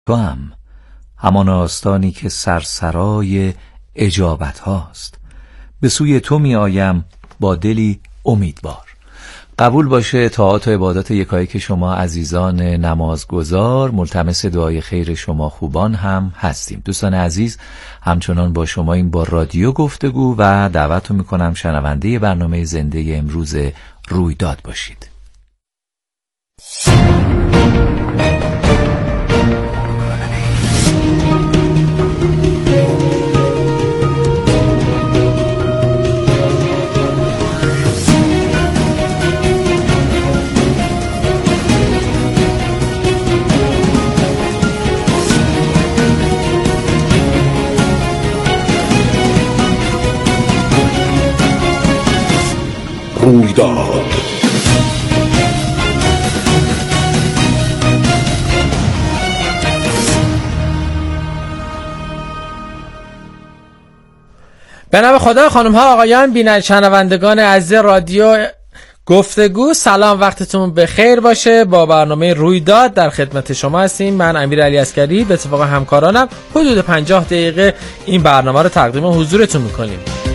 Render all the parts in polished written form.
تو هم همان آستانی که سرسرای اجابت هاست. به سوی تو می آیم با دلی امیدوار. قبول باشه اطاعات و عبادات یکایک شما عزیزان نمازگزار، ملتمس دعای خیر شما خوبان هم هستیم. دوستان عزیز، همچنان با شما این با رادیو گفتگو و دعوتتون میکنم شنونده برنامه زنده امروز رویداد باشید. رویداد. به نام خدا، خانم ها آقایان، شنوندگان عزیز رادیو گفتگو، سلام، وقتتون بخیر باشه. با برنامه رویداد در خدمت شما هستیم. من امیر علی عسکری به اتفاق همکارانم حدود 50 دقیقه این برنامه رو تقدیم حضورتون میکنیم.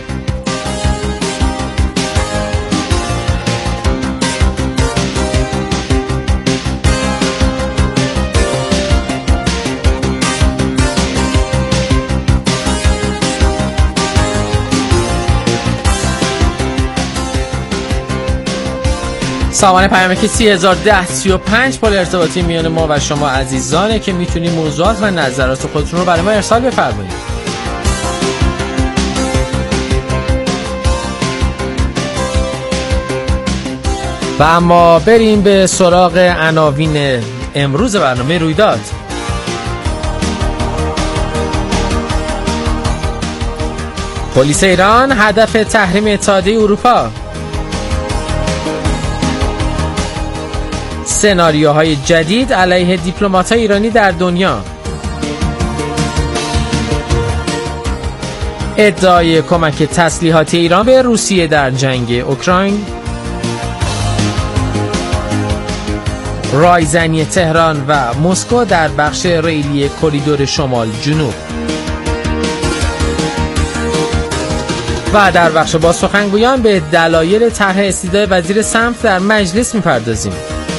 سامانه پیامکی 301035 پل ارتباطی میان ما و شما عزیزانه که میتونید موضوعات و نظرات خودتون رو برای ما ارسال بفرمایید. و اما بریم به سراغ عناوین امروز برنامه رویداد. پلیس ایران هدف تحریم اتحادیه اروپا. سناریوهای جدید علیه دیپلمات‌های ایرانی در دنیا. ادعای کمک تسلیحاتی ایران به روسیه در جنگ اوکراین. رایزنی تهران و مسکو در بخش ریلی کریدور شمال جنوب. و در بخش با سخنگویان به دلایل طرح استیلای وزیر سمت در مجلس می‌پردازیم.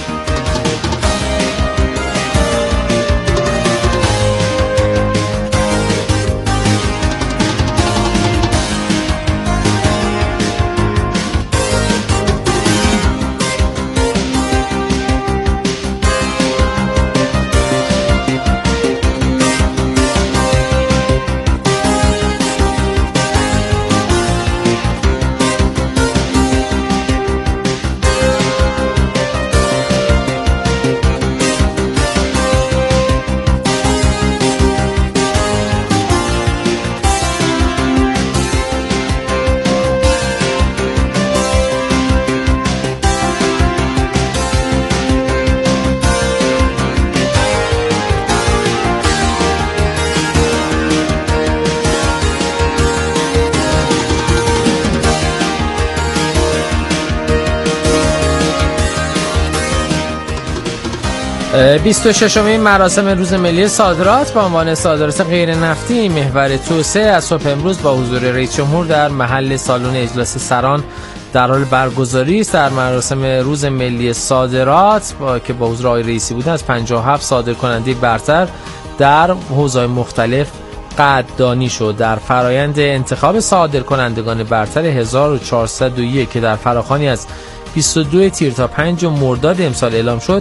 بیست و ششمین مراسم روز ملی صادرات با عنوان صادرات غیر نفتی محور توسعه از صبح امروز با حضور رئیس جمهور در محل سالن اجلاس سران در حال برگزاری است. در مراسم روز ملی صادرات که با حضور آقای رئیسی بودن، از 57 صادرکننده برتر در حوزه‌های مختلف قدردانی شد. در فرایند انتخاب صادرکنندگان برتر 1401 که در فراخوانی از 22 تیر تا 5 مرداد امسال اعلام شد،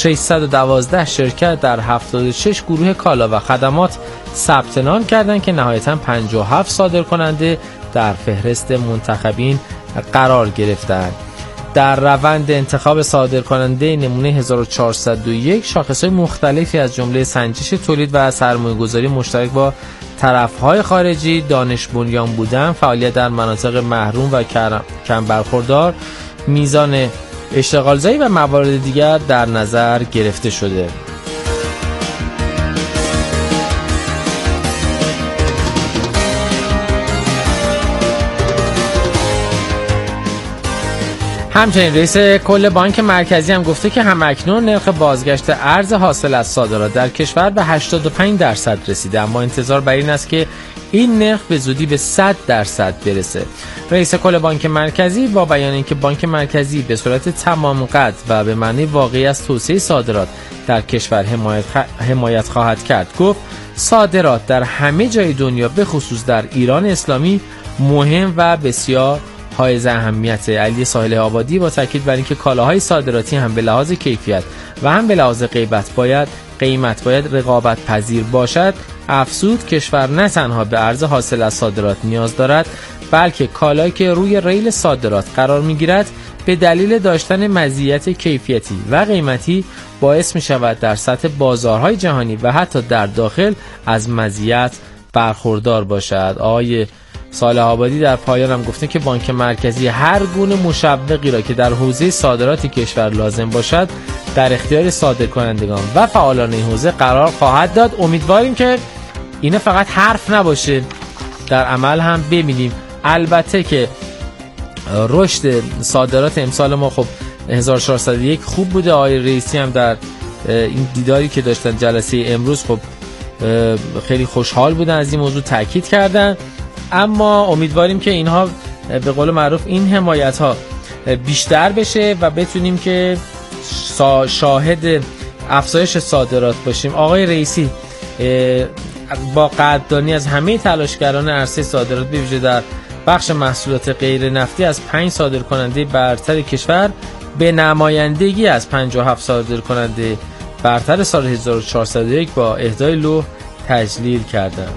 612 شرکت در 76 گروه کالا و خدمات ثبت نام کردند که نهایتاً 57 صادرکننده در فهرست منتخبین قرار گرفتند. در روند انتخاب صادرکننده نمونه 1401 شاخص‌های مختلفی از جمله سنجش تولید و سرمایه‌گذاری مشترک با طرف‌های خارجی، دانش بنیان بودن، فعالیت در مناطق محروم و کم برخوردار، میزان اشتغال زایی و موارد دیگر در نظر گرفته شده. همچنین رئیس کل بانک مرکزی هم گفته که همکنون نرخ بازگشت ارز حاصل از صادرات در کشور به 85% رسیده، اما انتظار بر این است که این نرخ به زودی به 100% برسه. رئیس کل بانک مرکزی با بیان اینکه بانک مرکزی به صورت تمام قد و به معنی واقعی از توسعه صادرات در کشور حمایت خواهد کرد، گفت صادرات در همه جای دنیا به خصوص در ایران اسلامی مهم و بسیار حائز اهمیت. علی ساحل آبادی با تاکید بر اینکه کالاهای صادراتی هم به لحاظ کیفیت و هم به لحاظ قیمت باید رقابت پذیر باشد، افزود کشور نه تنها به ارز حاصل از صادرات نیاز دارد، بلکه کالایی که روی ریل صادرات قرار می‌گیرد به دلیل داشتن مزیت کیفیتی و قیمتی باعث می‌شود در سطح بازارهای جهانی و حتی در داخل از مزیت برخوردار باشد. آقای صالح آبادی در پایان هم گفته که بانک مرکزی هر گونه مشوقی را که در حوزه صادرات کشور لازم باشد در اختیار صادرکنندگان و فعالان این حوزه قرار خواهد داد. امیدواریم که اینا فقط حرف نباشه، در عمل هم ببینیم. البته که رشد صادرات امسال ما خب 1401 خوب بوده. آقای رئیسی هم در این دیداری که داشتن جلسه امروز خب خیلی خوشحال بودن، از این موضوع تاکید کردن، اما امیدواریم که اینها به قول معروف این حمایت ها بیشتر بشه و بتونیم که شاهد افزایش صادرات باشیم. آقای رئیسی با قدردانی از همه تلاشگران عرصه صادرات به ویژه در بخش محصولات غیر نفتی از 5 صادرکننده برتر کشور به نمایندگی از 57 صادرکننده برتر سال 1401 با اهدای لوح تجلیل کردند.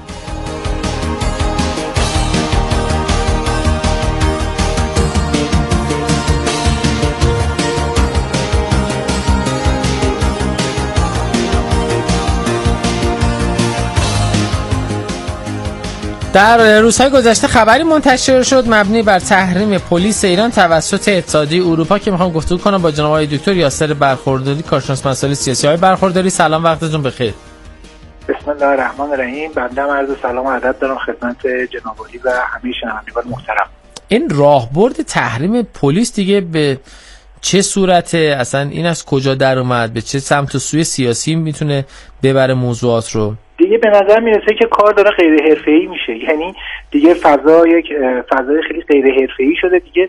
در روزهای گذشته خبری منتشر شد مبنی بر تحریم پلیس ایران توسط اتحادیه اروپا که میخوام گفتگو کنم با جناب آقای دکتر یاسر برخورداری، کارشناس مسائل سیاسی. های برخورداری، سلام، وقتتون بخیر. بسم الله الرحمن الرحیم. بنده عرض سلام و ادب دارم خدمت جناب عالی و همه شنوندگان محترم. این راهبرد تحریم پلیس دیگه به چه صورته؟ اصلا این از کجا در اومد؟ به چه سمت و سوی سیاسی میتونه ببره موضوعات رو؟ دیگه به نظر میرسه که کار داره غیر حرفه‌ای میشه، یعنی دیگه فضا یک فضای خیلی غیر حرفه‌ای شده دیگه.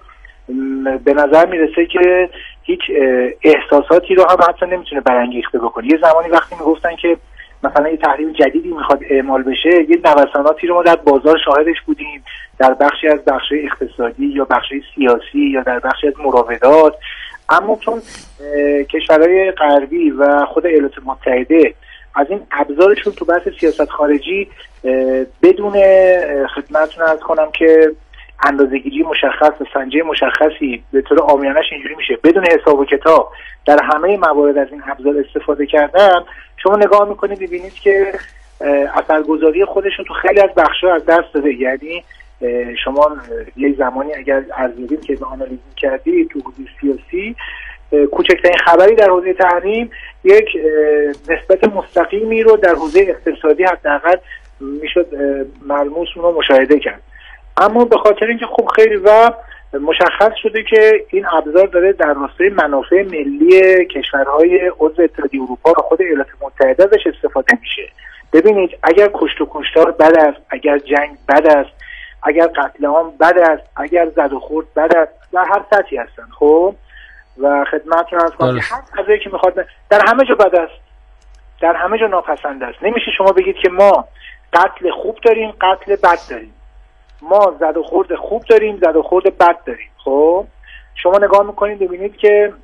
به نظر میرسه که هیچ احساساتی رو هم حتی نمیتونه برانگیخته بکنه. یه زمانی وقتی میگفتن که مثلا یه تحریم جدیدی میخواد اعمال بشه، یه نوساناتی رو ما در بازار شاهدش بودیم، در بخشی از بخش‌های اقتصادی یا بخش‌های سیاسی یا در بخشی از مراودات، اما چون کشورهای غربی و خود ایالات متحده از این ابزارشون تو بحث سیاست خارجی بدون خدمتتون عرض کنم که اندازه‌گیری مشخص و سنجه مشخصی به طور عامیانه‌اش اینجوری میشه، بدون حساب و کتاب در همه موارد از این ابزار استفاده کردن، شما نگاه میکنید ببینید که اثرگذاری خودش رو تو خیلی از بخش‌ها از دست داده. یعنی شما یه زمانی اگر از دیدید که به آنالیز کردید تو حوزه سیاسی، کوچکترین خبری در حوزه تحریم یک نسبت مستقیمی رو در حوزه اقتصادی حداقل میشد ملموس اون رو مشاهده کرد. اما به خاطر اینکه خب خیلی و مشخص شده که این ابزار داره در راستای منافع ملی کشورهای عضو اتحادیه اروپا و خود ایالات متحده ازش استفاده میشه. ببینید اگر کشت و کشتار بد است، اگر جنگ بد است، اگر قتل عام بد است، اگر زد و خورد بد است، در هر سطحی هستن خب و خدمتتون عرض کنم که هر قضایی که میخواد در همه جا بد است، در همه جا ناپسند است. نمیشه شما بگید که ما قتل خوب داریم، قتل بد داریم، ما زد و خورد خوب داریم، زد و خورد بد داریم. خب شما نگاه میکنید ببینید که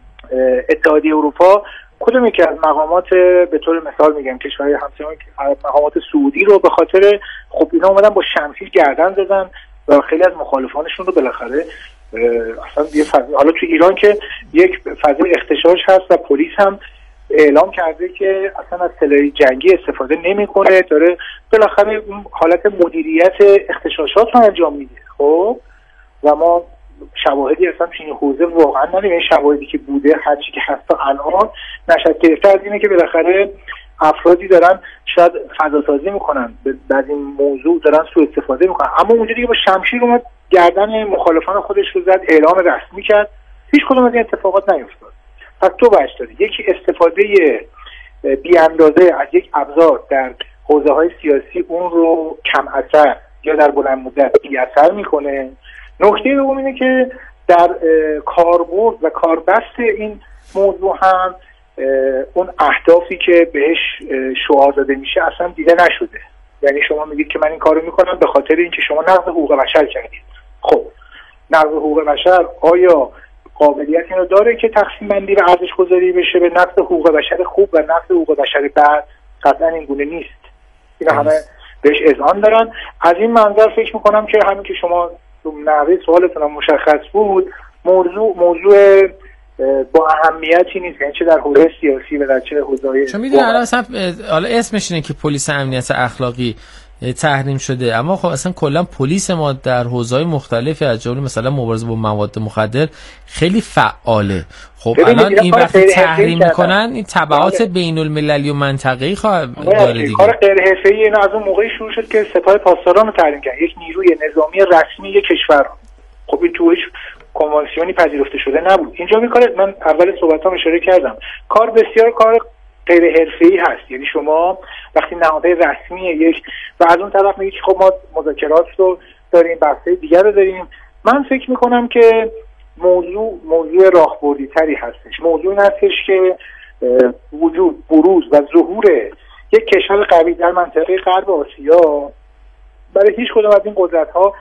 اتحادیه اروپا کدوم یکی از مقامات، به طور مثال میگم کشورهای همسایه، مقامات سعودی رو به خاطر خب اینا اومدن با شمشیر گردن زدن و خیلی از مخالفانشون رو بالاخره اصلا یه حالا تو ایران که یک فضای اختشاش هست و پلیس هم اعلام کرده که اصلا از سلاح جنگی استفاده نمیکنه، داره بالاخره حالت مدیریت اختشاشات رو انجام میده. خب و ما شواهدی اصلا تو این حوزه واقعا نداریم. این شواهدی که بوده هر چی که هست الان نشد گرفته از اینه که بالاخره افرادی دارن شاید فضا سازی میکنن، از این موضوع دارن سوء استفاده میکنن، اما اونجا دیگه با شمشیر اومد گردن مخالفان خودش رو زد، اعلام رسمی کرد. هیچ کدوم از این اتفاقات نیفتاد. پس دو بحث داره، یکی استفاده بی اندازه از یک ابزار در حوزه‌های سیاسی اون رو کم اثر یا در بلند مدت بی اثر میکنه. نکته دوم اینه که در کاربرد و کاربست این موضوع هم اون اهدافی که بهش شعار داده میشه اصلا دیده نشده. یعنی شما میگید که من این کارو میکنم به خاطر اینکه شما نقض حقوق بشر کردید. خب نقض حقوق بشر آیا قابلیت اینو داره که تقسیم بندی و ارزش گذاری بشه به نقض حقوق بشر خوب و نقض حقوق بشر بد؟ قطعا این گونه نیست. اینا همه بهش اذعان دارن. از این منظر فکر میکنم که همین که شما نحوه سوالتون مشخص بود، موضوع با اهمیتی نیست، یعنی چه در حوزه سیاسی و در چه حوزه‌ای. چون میدونی الان مثلا حالا اسمش اینه که پلیس امنیت اخلاقی تحریم شده، اما خب اصلا کلا پلیس ما در حوزه‌های مختلفی از جمله مثلا مبارزه با مواد مخدر خیلی فعاله. خب الان این وقتی تحریم میکنن این تبعات بین المللی و منطقه‌ای داره دیگه. کار غیر حرفه‌ای اینا از اون موقعی شروع شد که سپاه پاسداران رو تحریم کردن، یک نیروی نظامی رسمی یک کشور. خب این تو هیچ کنوانسیونی پذیرفته شده نبود. اینجا می‌کنه، من اول صحبتام اشاره کردم، کار بسیار کار غیر حرفه‌ای هست. یعنی شما وقتی نهادهای رسمی یک و از اون طرف میگید خب ما مذاکرات رو داریم، بحث‌های دیگر رو داریم، من فکر می‌کنم که موضوع راهبردی‌تری هستش. موضوع این هستش که وجود، بروز و ظهور یک کشور قوی در منطقه غرب آسیا برای هیچ کدوم از این قدرت‌ها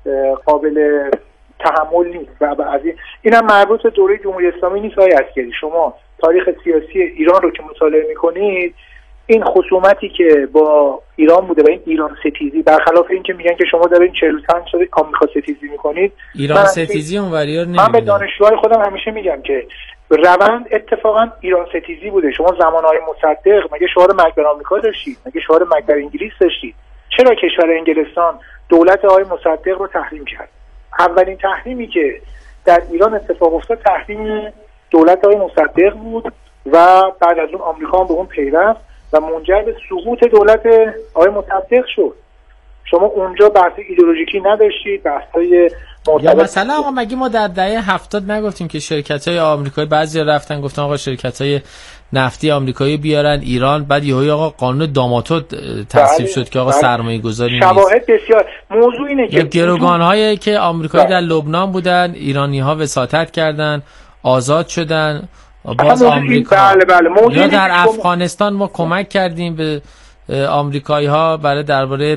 قابل تحمل نیست و از اینم مربوط به دوره جمهوری اسلامی نیست. آقای عسکری، شما تاریخ سیاسی ایران رو که مطالعه می‌کنید، این خصومتی که با ایران بوده و این ایران ستیزی، برخلاف این که میگن که شما دارین 45 سال آمریکا ستیزی می‌کنید، ایران ستیزی اونوریار نمی‌بینه. من به دانشجوهای خودم همیشه میگم که روند اتفاقا ایران ستیزی بوده. شما زمانهای مصدق مگه شعار مرگ بر آمریکا داشتید؟ مگه شعار مرگ بر انگلیس داشتید؟ چرا کشور انگلستان دولت آقای مصدق رو تحریم کرد؟ اولین تحریمی که در ایران اتفاق افتاد تحریم دولت آقای مصدق بود و بعد از اون آمریکا هم به اون پیوست و منجر به سقوط دولت آقای مصدق شد. شما اونجا بحث ایدئولوژیکی نداشتید، بحث‌های یا مثلا آقا مگه ما در دهه 70 نگفتیم که شرکت‌های آمریکایی بعضی رفتن گفتن آقا شرکت‌های نفتی آمریکایی بیارن ایران، بعد یهو آقا قانون داماتو تصویب شد که آقا سرمایه‌گذاری نیست. شواهد بسیار. موضوع اینه که گروگان‌هایی که آمریکایی در لبنان بودن، ایرانی‌ها وساطت کردن، آزاد شدن، باز آمریکا. بله. یا در افغانستان ما کمک کردیم به آمریکایی‌ها برای درباره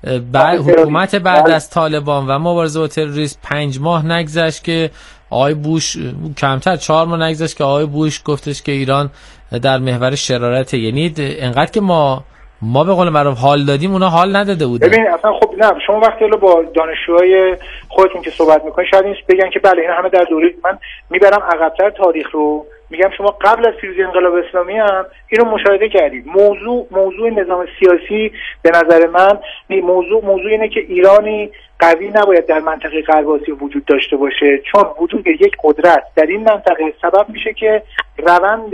حکومت بعد از طالبان و مبارزه با تروریسم. 5 ماه نگذشت که آقای بوش، کمتر 4 ماه نگذشت که آقای بوش گفتش که ایران در محور شرارته. یعنی انقدر که ما به قول معروف حال دادیم، اونا حال نداده بودن. ببین اصلا خب نه، شما وقتی با دانشجوهای خودتون که صحبت میکنید شاید این بگن که بله اینا همه در دوره، من میبرم عقب‌تر تاریخ رو، میگم شما قبل از پیروزی انقلاب اسلامی هم اینو مشاهده کردید. موضوع نظام سیاسی به نظر من موضوع اینه که ایرانی قوی نباید در منطقه غرب آسیا وجود داشته باشه، چون وجود یک قدرت در این منطقه سبب میشه که روند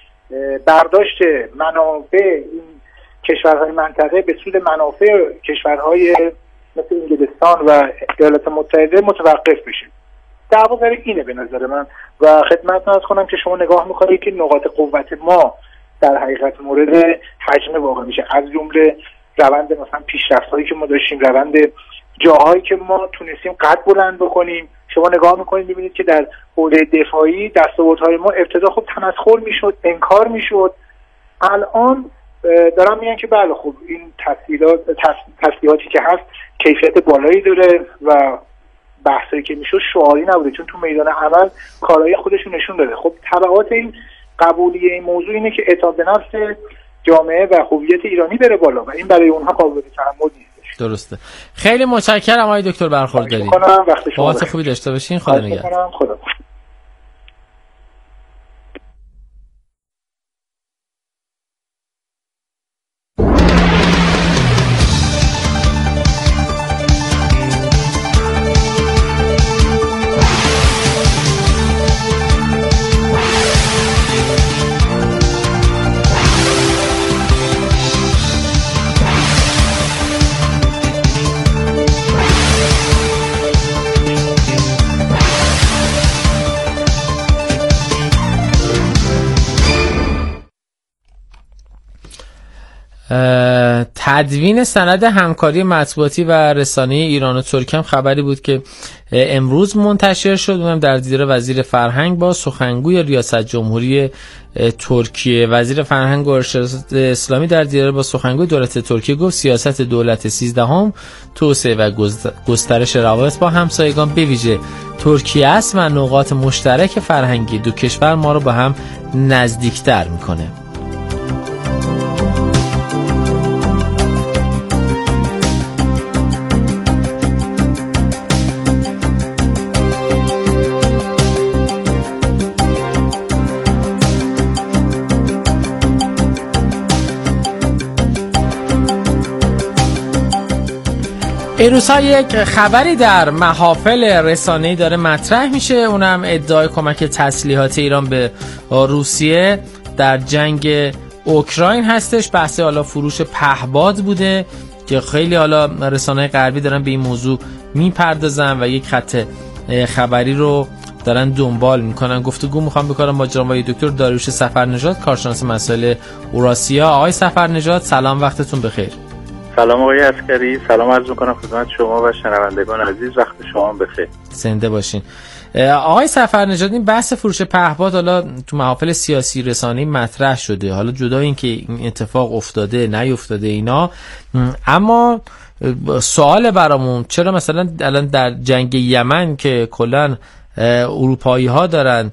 برداشت منافع این کشورهای منطقه به سود منافع کشورهای مثل انگلستان و ایالات متحده متوقف بشه. دعوا برای اینه به نظر من. و خدمتتون عرض کنم که شما نگاه میکنید که نقاط قوت ما در حقیقت مورد حجم واقع میشه، از جمله روند مثلا پیشرفت‌هایی که ما داشتیم، روند جاهایی که ما تونستیم قد بلند بکنیم. شما نگاه میکنید میبینید که در حوزه دفاعی دستاوردهای ما ابتدا خب تمسخر میشد، انکار میشد. الان دارم میگن که بله خب این تسلیحاتی که هست کیفیت بالایی داره و بحثایی که میشد شعاری نبوده، چون تو میدان عمل کارهای خودشون نشون داده. خب تبعات این قبولی این موضوع اینه که اعتماد به نفس جامعه و هویت ایرانی بره بالا و این برای اونها قابل تحمل نیستش. درسته. خیلی متشکرم آقای دکتر برخورداری. وقت خوبی داشته باشین. خدا نگهدار. خدا. تدوین سند همکاری مطبوعاتی و رسانه‌ای ایران و ترکیه هم خبری بود که امروز منتشر شد، اونم در دیدار وزیر فرهنگ با سخنگوی ریاست جمهوری ترکیه. وزیر فرهنگ و ارشاد اسلامی در دیدار با سخنگوی دولت ترکیه گفت سیاست دولت 13 توسعه و گسترش روابط با همسایگان به ویژه ترکیه است و نقاط مشترک فرهنگی دو کشور ما رو با هم نزدیکتر میکنه. این روزها یک خبری در محافل رسانه‌ای داره مطرح میشه، اونم ادعای کمک تسلیحات ایران به روسیه در جنگ اوکراین هستش. بحث حالا فروش پهپاد بوده که خیلی حالا رسانه‌های غربی دارن به این موضوع میپردازن و یک خط خبری رو دارن دنبال میکنن. گفتگو میخوام بکنم با جناب دکتر داریوش صفرنژاد، کارشناس مسائل اوراسیا. آقای صفرنژاد سلام، وقتتون بخیر. سلام آقای عسکری، سلام عرض میکنم خدمت شما و شنوندگان عزیز، وقت شما بخیر. زنده باشین. آقای صفرنژاد، این بحث فروش پهپاد حالا تو محافل سیاسی رسانه‌ای مطرح شده، حالا جدا این که این اتفاق افتاده نیفتاده اینا، اما سوال برامون چرا مثلا الان در جنگ یمن که کلا اروپایی ها دارن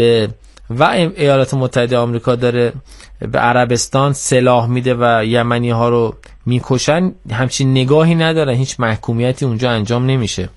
و ایالات متحده آمریکا داره به عربستان سلاح میده و یمنی ها رو میکشن، همچین نگاهی ندارن، هیچ محکومیتی اونجا انجام نمیشه؟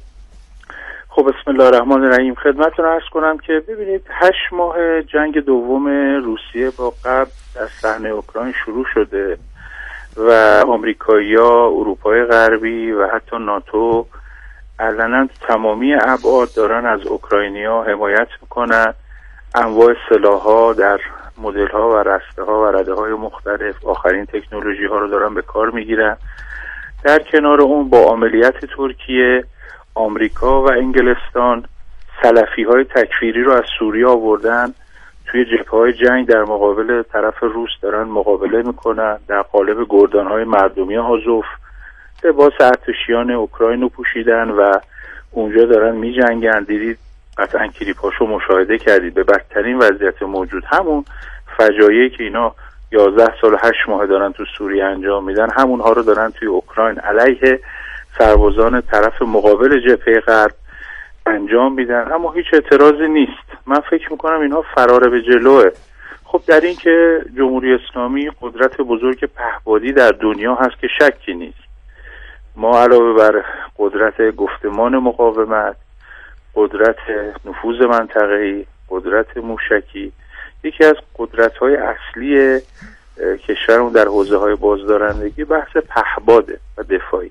خب بسم الله الرحمن الرحیم، خدمتتون عرض کنم که ببینید 8 ماه جنگ دوم روسیه با غرب در صحنه اوکراین شروع شده و آمریکایی‌ها، اروپای غربی و حتی ناتو علنا تمامی ابعاد دارن از اوکراینی‌ها حمایت میکنن. انواع سلاح‌ها در مدل‌ها و رسته‌ها و رده‌های مختلف آخرین تکنولوژی‌ها رو دارن به کار میگیرن. در کنار اون با عملیات ترکیه، آمریکا و انگلستان سلفی‌های تکفیری رو از سوریه آوردن توی جبهه‌های جنگ در مقابل طرف روس دارن مقابله میکنن. در قالب گردان‌های مردمی آزوف لباس ارتشیان اوکراین رو پوشیدن و اونجا دارن می‌جنگن. دیدید قطعا کلیپاشو مشاهده کردید، به بدترین وضعیت موجود، همون فجایعی که اینا 11 سال 8 ماه دارن تو سوریه انجام میدن، همونها رو دارن توی اوکراین علیه سربازان طرف مقابل جبهه غرب انجام میدن. اما هیچ اعتراضی نیست. من فکر میکنم اینها فرار به جلوه. خب در این که جمهوری اسلامی قدرت بزرگ پهپادی در دنیا هست که شکی نیست. ما علاوه بر قدرت گفتمان مقاومت، قدرت نفوذ منطقه‌ای، قدرت موشکی، یکی از قدرت‌های اصلی کشورمون در حوزه‌های بازدارندگی بحث پهپاده و دفاعی.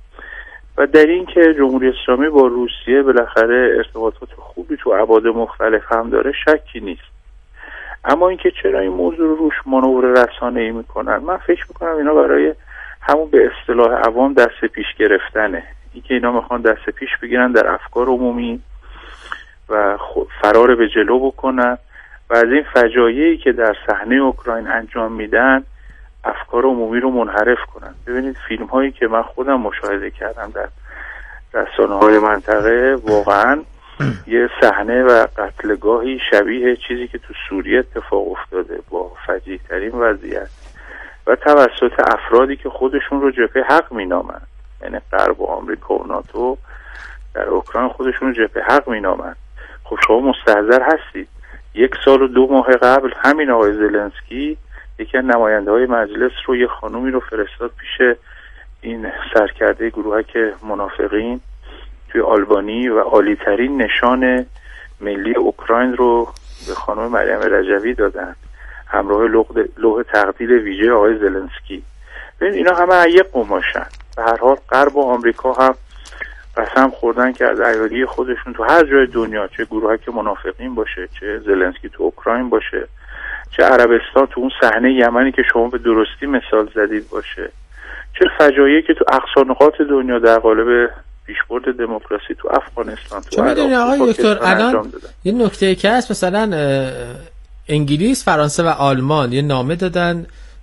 و در این که جمهوری اسلامی با روسیه بالاخره ارتباطات خوبی تو ابعاد مختلف هم داره شکی نیست. اما اینکه چرا این موضوع رو روش مانور رسانه‌ای میکنن، من فکر میکنم اینا برای همون به اصطلاح عوام دست پیش گرفتنه. اینکه اینا میخوان دست پیش بگیرن در افکار عمومی و فرار به جلو بکنن و از این فجایعی که در صحنه اوکراین انجام میدن افکار عمومی رو منحرف کنن. ببینید فیلم هایی که من خودم مشاهده کردم در رسانه‌های منطقه، واقعا یه صحنه و قتلگاهی شبیه چیزی که تو سوریه اتفاق افتاده با فجیع ترین وضعیت و توسط افرادی که خودشون رو جبهه حق مینامن، یعنی غرب و آمریکا و ناتو در اوکراین خودشون رو جبهه حق مینامن. خب شما مستحضر هستید 1 سال و 2 ماه قبل همین آقای زلنسکی یکی از نماینده‌های مجلس رو یه خانومی رو فرستاد پیش این سرکرده گروهک منافقین توی آلبانی و عالی‌ترین نشان ملی اوکراین رو به خانم مریم رجوی دادن همراه لوح تقدیر ویژه آقای زلنسکی. ببین اینا همه یک قماشن. به هر حال غرب و آمریکا هم قسم خوردن که از عیاری خودشون تو هر جای دنیا، چه گروهک منافقین باشه، چه زلنسکی تو اوکراین باشه، چه عربستان تو اون صحنه یمنی که شما به درستی مثال زدید باشه، چه فجایعی که تو اقصا نقاط دنیا در قالب پیشبرد دموکراسی تو افغانستان، تو عراق، آقای دکتر الان یه نکته که هست، مثلا انگلیس، فرانسه و آلمان یه نامه دادن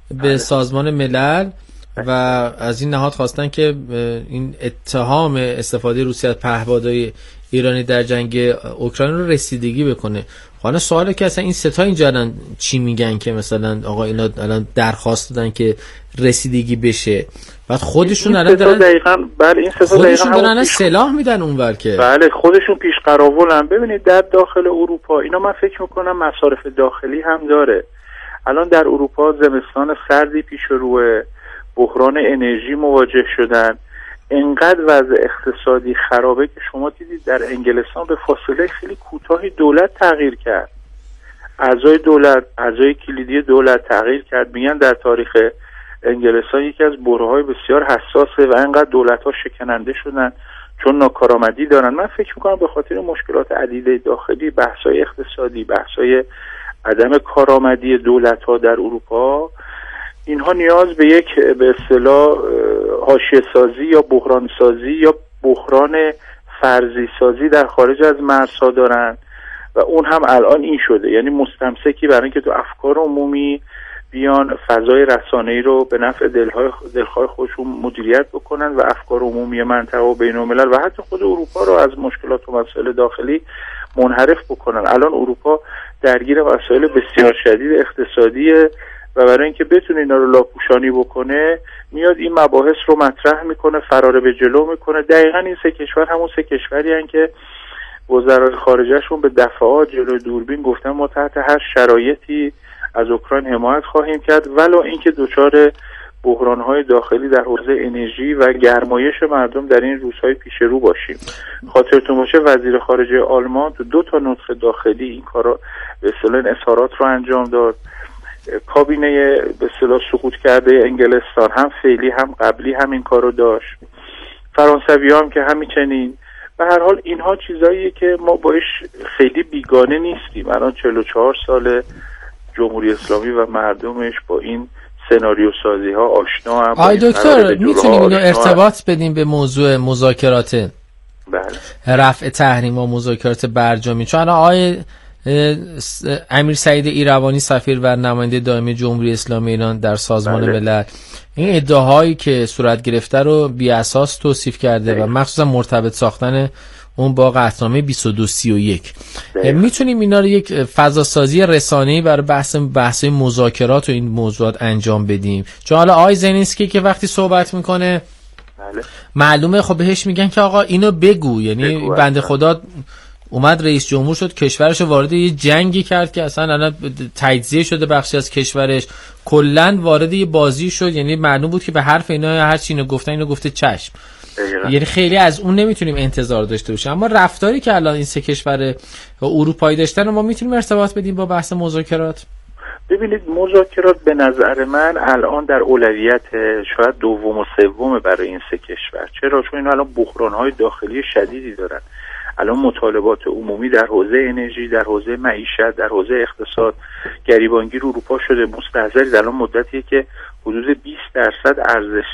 به سازمان ملل و از این نهاد خواستن که این اتهام استفاده روسیه از پهپادهای ایرانی در جنگ اوکراین رو رسیدگی بکنه. حالا سواله که اصلا این ستا اینجا الان چی میگن که مثلا آقا اینا الان درخواست دادن که رسیدگی بشه، بعد خودشون الان دارن دقیقاً این ستا خودشون دارن سلاح میدن اونور که بله خودشون پیش قراولن. ببینید در داخل اروپا اینا من فکر میکنم مصارف داخلی هم داره. الان در اروپا زمستان سردی پیش روه، بحران انرژی مواجه شدن، انقدر وضع اقتصادی خرابه که شما دیدید در انگلستان به فاصله خیلی کوتاهی دولت تغییر کرد، اعضای کلیدی دولت تغییر کرد. میگن در تاریخ انگلستان یکی از برهه‌های بسیار حساسه و انقدر دولت‌ها شکننده شدن چون ناکارآمدی دارن. من فکر می‌کنم به خاطر مشکلات عدیده داخلی، بحث‌های اقتصادی، بحث‌های عدم کارآمدی دولت‌ها در اروپا، اینها نیاز به یک به اصطلاح حاشیه سازی یا بحران سازی یا بحران فرضی سازی در خارج از مرزها دارن و اون هم الان این شده. یعنی مستمسکی برای اینکه تو افکار عمومی بیان فضای رسانه‌ای رو به نفع دلخواه خودشون مدیریت بکنن و افکار عمومی منطقه و بین‌الملل و حتی خود اروپا رو از مشکلات و مسائل داخلی منحرف بکنن. الان اروپا درگیر مسائل بسیار شدید اقتصادیه و برای اینکه بتونه اینا رو لاپوشانی بکنه میاد این مباحث رو مطرح میکنه، فرار به جلو میکنه. دقیقاً این سه کشور همون سه کشوری هستن که وزرای خارجه‌شون به دفعات جلوی دوربین گفتن ما تحت هر شرایطی از اوکراین حمایت خواهیم کرد ولو اینکه دچار بحران‌های داخلی در حوزه انرژی و گرمایش مردم در این روزهای پیش رو باشیم. خاطرتون باشه وزیر خارجه آلمان تو 2 نطق داخلی این کارا به اصطلاح اظهارات رو انجام داد. کابینه به اصطلاح سقوط کرده انگلستان هم فعلی هم قبلی هم این کارو داشت. فرانسوی هم که همین. به هر حال اینها چیزاییه که ما باش خیلی بیگانه نیستیم. الان 44 سال جمهوری اسلامی و مردمش با این سناریو سازی ها آشنا هم. آی دکتر میتونیم اینو ارتباط بدیم به موضوع مذاکرات رفع تحریم و مذاکرات برجامی؟ چون آقای امیر سعید ایروانی سفیر و نماینده دائمی جمهوری اسلامی ایران در سازمان ملل این ادعاهایی که صورت گرفته رو بی اساس توصیف کرده و مخصوصا مرتبط ساختن اون با قطعنامه 2231. میتونیم اینا رو یک فضا سازی رسانه‌ای برای بحث مذاکرات و این موضوعات انجام بدیم؟ چون حالا آقای زلنسکی که وقتی صحبت میکنه معلومه خب بهش میگن که آقا اینو بگو، یعنی بنده خدا اومد رئیس جمهور شد کشورش وارد یه جنگی کرد که اصلا الان تجزیه شده بخشی از کشورش، کلا وارد یه بازی شد. یعنی معلوم بود که به حرف اینا هر چی اینو گفتن اینو گفته چشم. یعنی خیلی از اون نمیتونیم انتظار داشته باشیم. اما رفتاری که الان این سه کشور اروپایی داشتن ما میتونیم ارتباط بدیم با بحث مذاکرات. ببینید مذاکرات به نظر من الان در اولویت شاید دوم و سوم برای این سه کشور. چرا؟ چون اینا الان بحران‌های داخلی شدیدی دارن. الان مطالبات عمومی در حوزه انرژی، در حوزه معیشت، در حوزه اقتصاد گریبانگیر اروپا شده. مستحضرید الان مدتیه که حدود 20% ارزش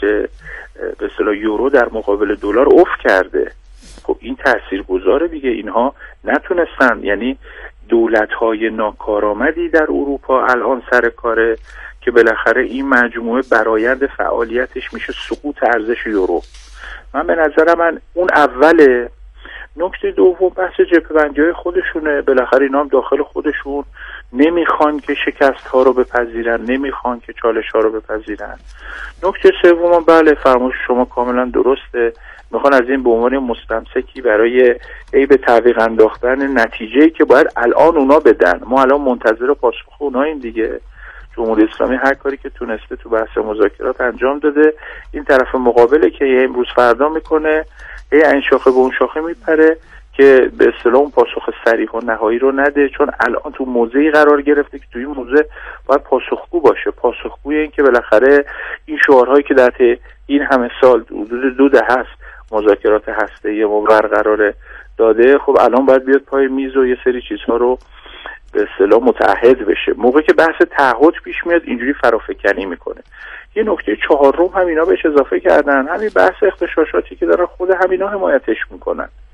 به اصطلاح یورو در مقابل دلار افت کرده. خب این تاثیرگذاره دیگه. اینها نتونستن، یعنی دولت‌های ناکارآمدی در اروپا الان سر کاره که بالاخره این مجموعه برآیند فعالیتش میشه سقوط ارزش یورو. من به نظر من اون اوله. نکته دوم بحث جبهه‌بندی‌های خودشونه. بالاخره اینا هم داخل خودشون نمیخوان که شکست ها رو بپذیرن، نمیخوان که چالش ها رو بپذیرن. نکته سوم بله فرمایش شما کاملا درسته، میخوان از این به عنوان مستمسکی برای به تعویق انداختن نتیجه‌ای که باید الان اونا بدن. ما الان منتظر پاسخ اوناییم دیگه. جمهوری اسلامی هر کاری که تونسته تو بحث مذاکرات انجام داده. این طرف مقابله که امروز فردا میکنه این شاخه به اون شاخه میپره که به اصطلاح اون پاسخ صریح و نهایی رو نده، چون الان تو موضعی قرار گرفته که توی این موضع باید پاسخگو باشه. پاسخگوی این که بالاخره این شعارهایی که در این همه سال حدود 2 دهه است مذاکرات هسته‌ای ما برقرار داده، خب الان باید بیاد پای میز و یه سری چیزها رو به اصطلاح متعهد بشه. موقعی که بحث تعهد پیش میاد اینجوری فرافکنی میکنه. یه نکته چهارم هم اینا بهش اضافه کردن، همین بحث اغتشاشاتی که دارن خود همینا حمایتش میکنن.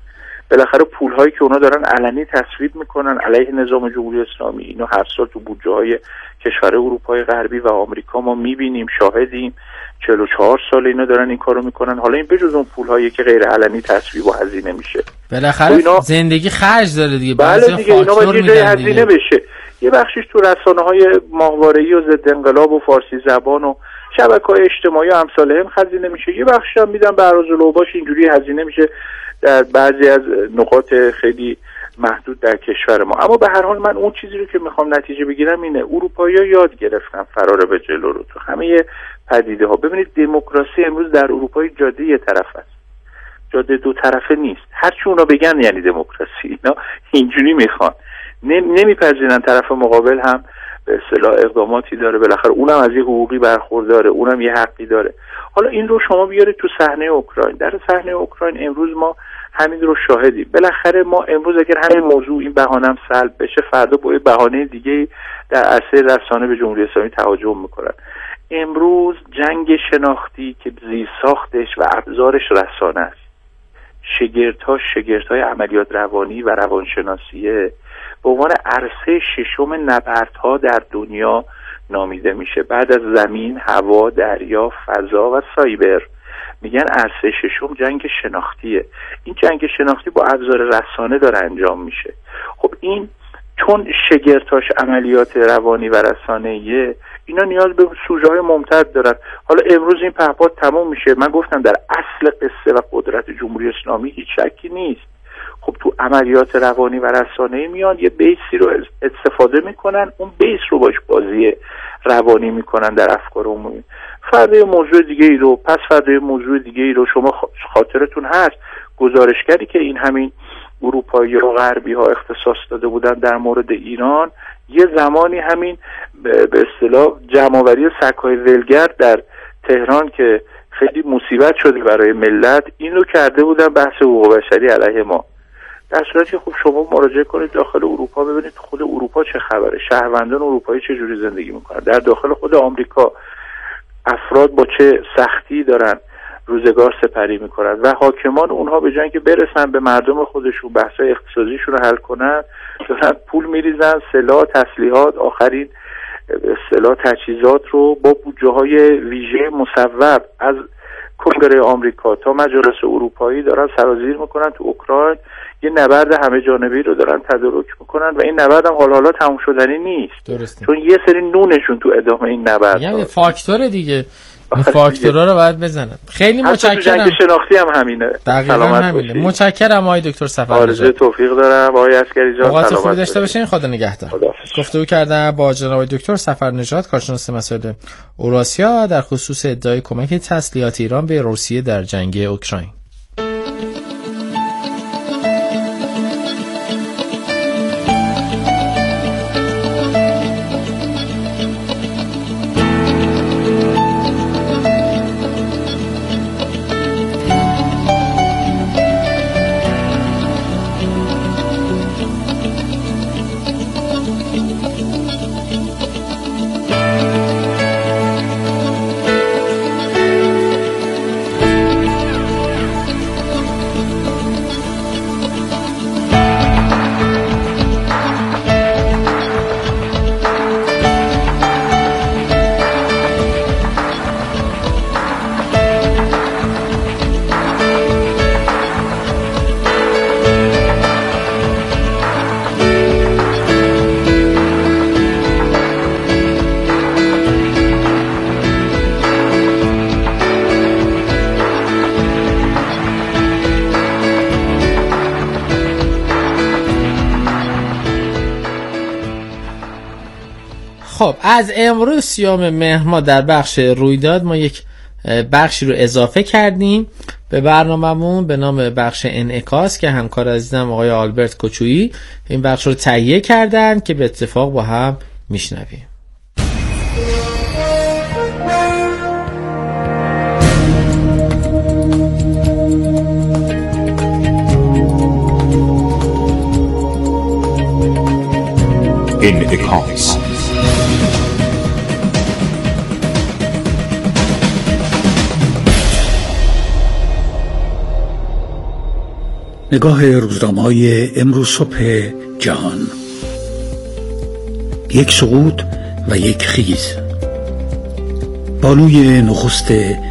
بالاخره پولهایی که اونا دارن علنی تصویب میکنن علیه نظام جمهوری اسلامی، اینو هر سال تو بودجه‌های کشور اروپای غربی و آمریکا ما میبینیم، شاهدیم. 44 سال اینا دارن این کارو میکنن. حالا این بجز اون پولهایی که غیر علنی تصویب و هزینه میشه، بالاخره زندگی خرج داره دیگه. بله دیگه، اینا باید یه جای هزینه بشه. یه بخشش تو رسانه‌های ماهواره‌ای و ضد انقلاب و فارسی زبان و شبکه‌های اجتماعی و امثال هم هزینه میشه. یه بخشش هم میدن به اراذل اوباش، اینجوری هزینه میشه در بعضی از نقاط خیلی محدود در کشور ما. اما به هر حال من اون چیزی رو که میخوام نتیجه بگیرم اینه، اروپایی‌ها یاد گرفتن فرار به جلو رو تو همه پدیده ها. ببینید دموکراسی امروز در اروپا جاده یه طرف است، جاده دو طرفه نیست. هرچی اونا بگن یعنی دموکراسی، اینا اینجوری میخوان، نمیپذیرن طرف مقابل هم به اصطلاح اقداماتی داره، بالاخره اونم از یه حقوقی برخورداره، اونم یه حقی داره. حالا این رو شما بیارید تو صحنه اوکراین. در صحنه اوکراین امروز ما همین رو شاهدیم. بالاخره ما امروز اگر همین موضوع این بهانه‌ام سلب بشه، فردا با یه بهانه دیگه در عرصه رسانه به جمهوری اسلامی تهاجم میکنن. امروز جنگ شناختی که زیرساختش و ابزارش رسانه است، شگردهای عملیات روانی و روانشناسیه، به عنوان عرصه ششم نبردها در دنیا نامیده میشه. بعد از زمین، هوا، دریا، فضا و سایبر میگن عرصه ششم جنگ شناختیه. این جنگ شناختی با ابزار رسانه داره انجام میشه. خب این چون شگردهاش عملیات روانی و رسانه‌ایه، اینا نیاز به سوژه‌های ممتد دارن. حالا امروز این پهپاد تمام میشه. من گفتم در اصل قصه و قدرت جمهوری اسلامی هیچ شکی نیست. خب تو عملیات روانی و رسانه‌ای میان یه بیسی رو استفاده میکنن، اون بیس رو باش بازی روانی میکنن در افکار عمومی. فردا موضوع دیگه ای رو، پس فردا موضوع دیگه ای رو. شما خاطرتون هست گزارشگری که این همین اروپایی و غربی ها اختصاص داده بودن در مورد ایران، یه زمانی همین به اصطلاح جمع‌آوری سگ‌های ولگرد در تهران که خیلی مصیبت شده برای ملت، این رو کرده بودن بحث حقوق بشری علیه ما. در صورتی خب شما مراجعه کنید داخل اروپا ببینید خود اروپا چه خبره، شهروندان اروپایی چه جوری زندگی میکنن. در داخل خود آمریکا افراد با چه سختی دارن روزگار سپری میکنن و حاکمان اونها به جای اینکه برسن به مردم خودشون بحثای اقتصادیشون رو حل کنن، دارن پول میریزن، سلاح، تسلیحات، آخرین سلاح، تجهیزات رو با بودجه‌های ویژه مصوب از کنگره آمریکا تا مجالس اروپایی دارن سرازیر میکنن تو اوکراین. یه نبرد همه جانبه‌ای رو دارن تدارک میکنن و این نبرد هم حالا تموم شدنی نیست. درسته. چون یه سری نونشون تو ادامه این نبرد یعنی فاکتور دیگه، این فاکتورها رو باید بزنن. خیلی متشکرم. جنگ شناختی هم همینه. دقیقاً همینه. متشکرم آقای دکتر سفر. آرزوی توفیق دارم آقای عسکری جان. اوقات خوبی داشته باشین. خدا نگهدار. گفتگو کردم با جناب دکتر سفرنژاد، کارشناس مسائل اوراسیا، در خصوص ادعای کمک تسلیحات ایران به روسیه در جنگ اوکراین. خب از امروز 30 مهر ما در بخش رویداد ما یک بخشی رو اضافه کردیم به برنامه‌مون به نام بخش انعکاس که همکار عزیزم آقای آلبرت کوچویی این بخش رو تهیه کردن که به اتفاق با هم میشنویم. انعکاس. نگاه روزنامه‌های امروز صبح جهان. یک سقوط و یک خیز. بانوی نخست